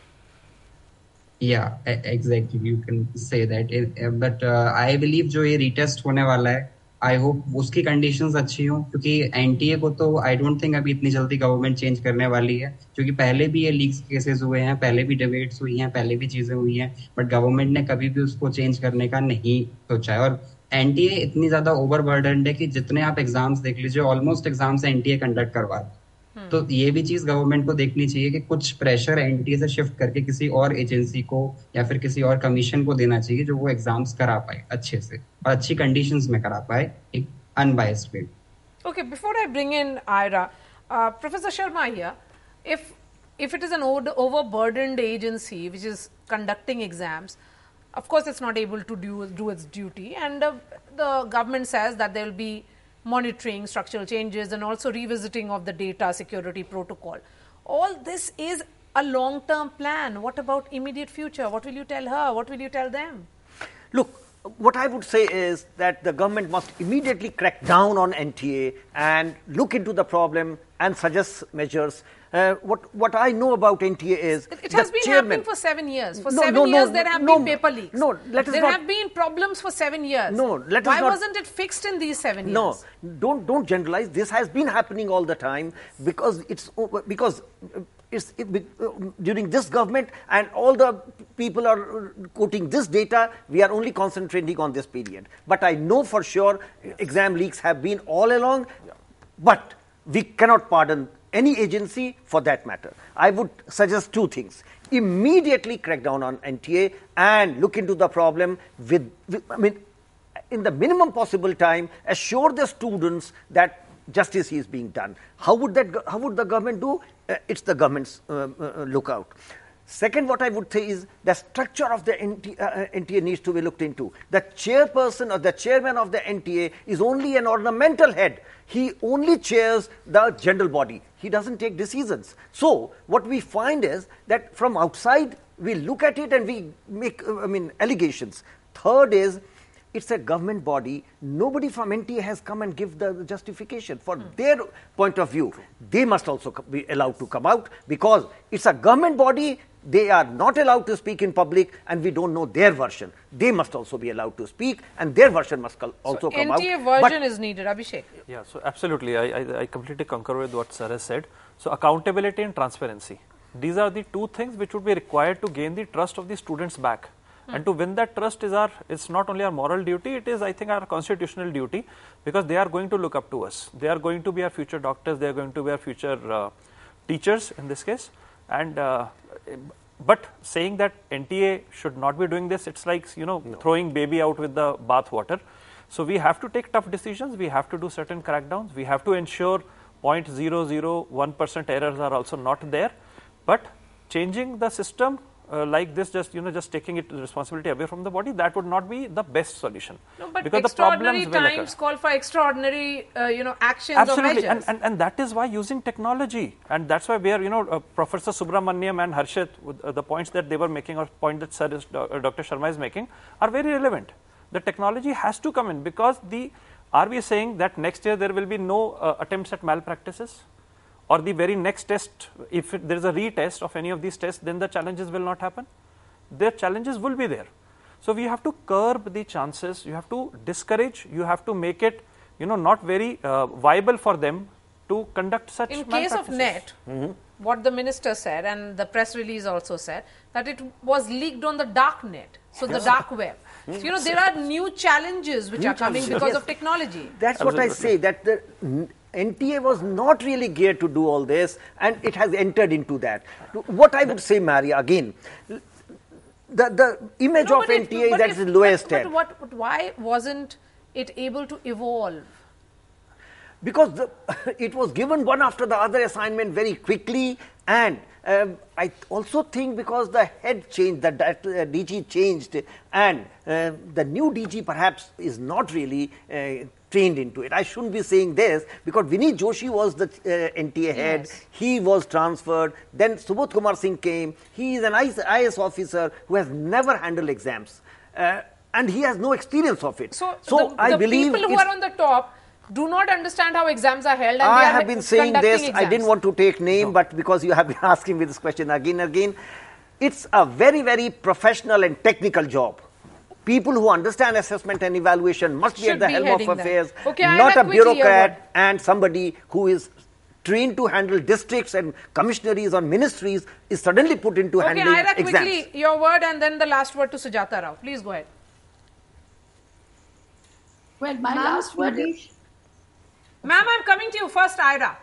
Yeah, exactly. You can say that. But uh, I believe जो ये रीटेस्ट होने वाला है, आई होप उसकी कंडीशंस अच्छी हों, क्योंकि एनटीए को तो आई डोंट थिंक अभी इतनी जल्दी गवर्नमेंट चेंज करने वाली है, क्योंकि पहले भी ये लीक्स केसेस हुए हैं, पहले भी डिबेट्स हुई हैं, पहले भी चीजें हुई हैं, बट गवर्नमेंट ने कभी भी उसको चेंज करने का नहीं सोचा है। और एनटीए इतनी ज्यादा ओवरबर्डन्ड है कि जितने आप एग्जाम्स देख लीजिए, ऑलमोस्ट एग्जाम्स एनटीए कंडक्ट करवा रहा है। तो ये भी चीज गवर्नमेंट को देखनी चाहिए कि कुछ प्रेशर एनटीए से शिफ्ट करके किसी और एजेंसी को या फिर किसी और कमीशन को देना चाहिए जो वो एग्जाम्स करा पाए अच्छे से और अच्छी कंडीशंस में करा पाए, एक unbiased way. Okay, before I bring in Ira, uh, Professor Sharma here, if if it is an over, overburdened agency which is conducting exams, of course it's not able to do do its duty, and uh, the government says that there will be monitoring structural changes and also revisiting of the data security protocol. All this is a long term plan. What about immediate future? What will you tell her? What will you tell them? Look, what I would say is that the government must immediately crack down on N T A and look into the problem and suggest measures. Uh, what what I know about N T A is it, it has been chairman, happening for seven years. For no, seven no, years no, there have no, been paper leaks. No, let us there not, have been problems for seven years. No, let us Why not, wasn't it fixed in these seven no, years? No, don't don't generalize. This has been happening all the time because it's because it's it, uh, during this government and all the people are quoting this data. We are only concentrating on this period. But I know for sure exam leaks have been all along. But we cannot pardon any agency for that matter. I would suggest two things. Immediately crack down on N T A and look into the problem with, with I mean, in the minimum possible time, assure the students that justice is being done. How would that? How would the government do? Uh, it's the government's uh, uh, lookout. Second, what I would say is the structure of the N T A, uh, N T A needs to be looked into. The chairperson or the chairman of the N T A is only an ornamental head. He only chairs the general body. He doesn't take decisions. So what we find is that from outside we look at it and we make uh, I mean allegations. Third is it's a government body. Nobody from N T A has come and give the justification for hmm. their point of view. They must also be allowed to come out because it's a government body. They are not allowed to speak in public and we don't know their version. They must also be allowed to speak and their version must also so come N T A out. N T A version but is needed, Abhishek. Yeah, so absolutely. I, I, I completely concur with what Sir has said. So accountability and transparency. These are the two things which would be required to gain the trust of the students back. Hmm. And to win that trust is our, it's not only our moral duty, it is I think our constitutional duty because they are going to look up to us. They are going to be our future doctors, they are going to be our future uh, teachers in this case. And uh, but saying that N T A should not be doing this, it's like, you know, no. throwing baby out with the bath water. So we have to take tough decisions, we have to do certain crackdowns, we have to ensure zero point zero zero one percent errors are also not there. But changing the system uh, like this, just, you know, just taking it responsibility away from the body, that would not be the best solution. No, but because extraordinary the problems times call for extraordinary, uh, you know, actions Absolutely. or measures. And, and, and that is why using technology, and that's why we are, you know, uh, Professor Subramaniam and Harshit, uh, the points that they were making or point that Sir is, uh, Doctor Sharma is making are very relevant. The technology has to come in because the, are we saying that next year there will be no uh, attempts at malpractices? Or the very next test, if it, there is a retest of any of these tests, then the challenges will not happen. Their challenges will be there. So we have to curb the chances, you have to discourage, you have to make it, you know, not very uh, viable for them to conduct such In case of NET, mm-hmm. what the minister said and the press release also said, that it was leaked on the dark net, so yes. the dark web. So, you know, there are new challenges which new are coming challenges. because yes. of technology. That's Absolutely. what I say, that the N T A was not really geared to do all this and it has entered into that. What I would say, Maria, again, the, the image No, of but N T A it- is but at if- its lowest but, ebb. but, what, but why wasn't it able to evolve? Because the, it was given one after the other assignment very quickly, and um, I also think because the head changed, the that, uh, D G changed, and uh, the new D G perhaps is not really uh, trained into it. I shouldn't be saying this because Vineet Joshi was the uh, N T A head. Yes. He was transferred. Then Subodh Kumar Singh came. He is an I A S officer who has never handled exams, uh, and he has no experience of it. So, so the, I the believe people who it's- are on the top do not understand how exams are held, and I they are have been saying conducting this. exams. I didn't want to take name, but because you have been asking me this question again and again, it's a very, very professional and technical job. People who understand assessment and evaluation must be Should at the be helm heading of that. affairs, Okay, I not have a quickly a bureaucrat word. and somebody who is trained to handle districts and commissionaries or ministries is suddenly put into Okay, handling Ira, exams. quickly, your word and then the last word to Sujata Rao. Please go ahead. Well, my Ma'am, last word is, Nitish, Ma'am, I'm coming to you first, Ira.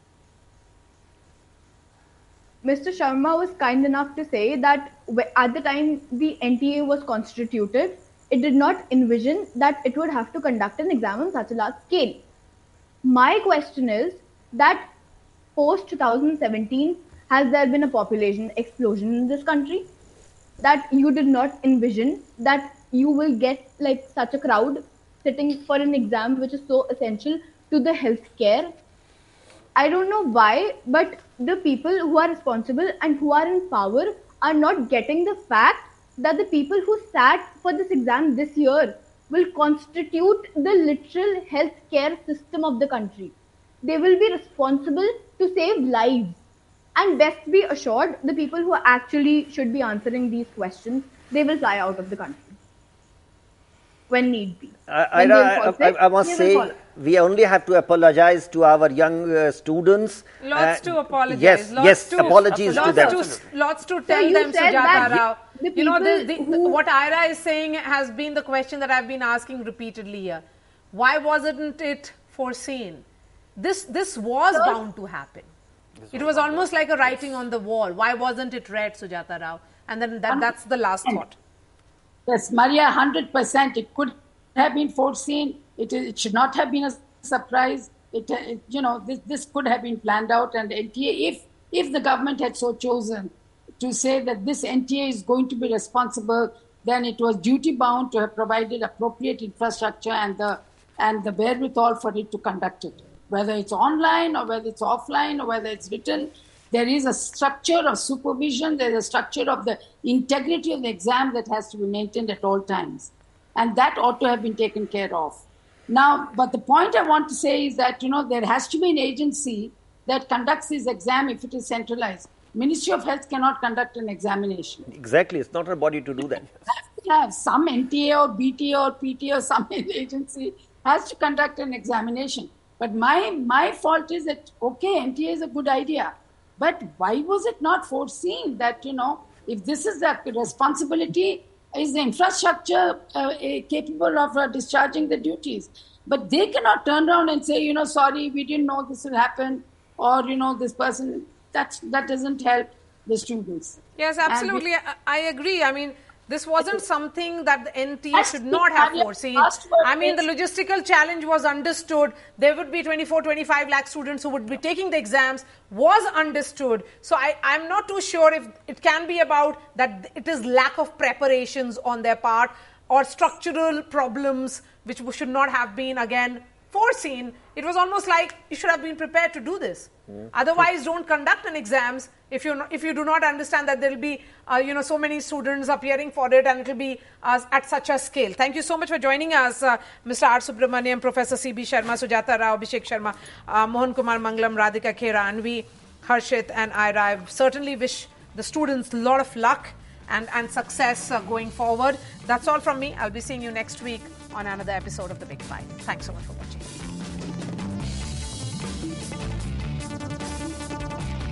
Mister Sharma was kind enough to say that wh- at the time the N T A was constituted, it did not envision that it would have to conduct an exam on such a large scale. My question is that post twenty seventeen, has there been a population explosion in this country? That you did not envision that you will get like such a crowd sitting for an exam which is so essential to the healthcare? I don't know why, but the people who are responsible and who are in power are not getting the fact that the people who sat for this exam this year will constitute the literal healthcare system of the country. They will be responsible to save lives. And best be assured, the people who actually should be answering these questions, they will fly out of the country when need be. I, When I, they'll I, fall I, sick, I must they will say, fall. we only have to apologize to our young uh, students. Lots Uh, to apologize. Yes, lots yes, to, apologies to lots them. To, lots to tell you them, said that Sujata Rao. the You know, this, people the, the, who- what Ira is saying has been the question that I've been asking repeatedly here. Why wasn't it foreseen? This, this was Sir? bound to happen. It was almost like a writing on the wall. Why wasn't it read, Sujata Rao? And then that, that's the last thought. yes, Maria, one hundred percent. It could have been foreseen. It, is- it should not have been a surprise. It, uh, it you know, this, this could have been planned out. And N T A, if, if the government had so chosen to say that this N T A is going to be responsible, then it was duty bound to have provided appropriate infrastructure and the, and the wherewithal for it to conduct it. Whether it's online or whether it's offline or whether it's written, there is a structure of supervision, there is a structure of the integrity of the exam that has to be maintained at all times. And that ought to have been taken care of. Now, but the point I want to say is that, you know, there has to be an agency that conducts this exam if it is centralized. Ministry of Health cannot conduct an examination. Exactly, it's not our body to do that. Have to have some N T A or B T A or P T A or some agency has to conduct an examination. But my, my fault is that, okay, N T A is a good idea. But why was it not foreseen that, you know, if this is the responsibility, is the infrastructure uh, eh, capable of uh, discharging the duties? But they cannot turn around and say, you know, sorry, we didn't know this will happen, or, you know, this person, that's, that doesn't help the students. Yes, And we- absolutely. I, I agree. I mean, this wasn't something that the N T A Last should week, not have Maria, foreseen. last word I mean, the is- logistical challenge was understood. There would be twenty-four, twenty-five lakh students who would be taking the exams, was understood. So I, I'm not too sure if it can be about that it is lack of preparations on their part or structural problems which should not have been, again, foreseen. It was almost like you should have been prepared to do this. Mm. Otherwise, don't conduct an exams if you if you do not understand that there will be uh, you know so many students appearing for it and it will be uh, at such a scale. Thank you so much for joining us, uh, Mister R. Subramaniam, Professor C B Sharma, Sujata Rao, Abhishek Sharma, uh, Mohan Kumar Mangalam, Radhika Khera, Anvi, Harshit, and Ira. I certainly wish the students a lot of luck and and success uh, going forward. That's all from me. I'll be seeing you next week on another episode of The Big Five. Thanks so much for watching.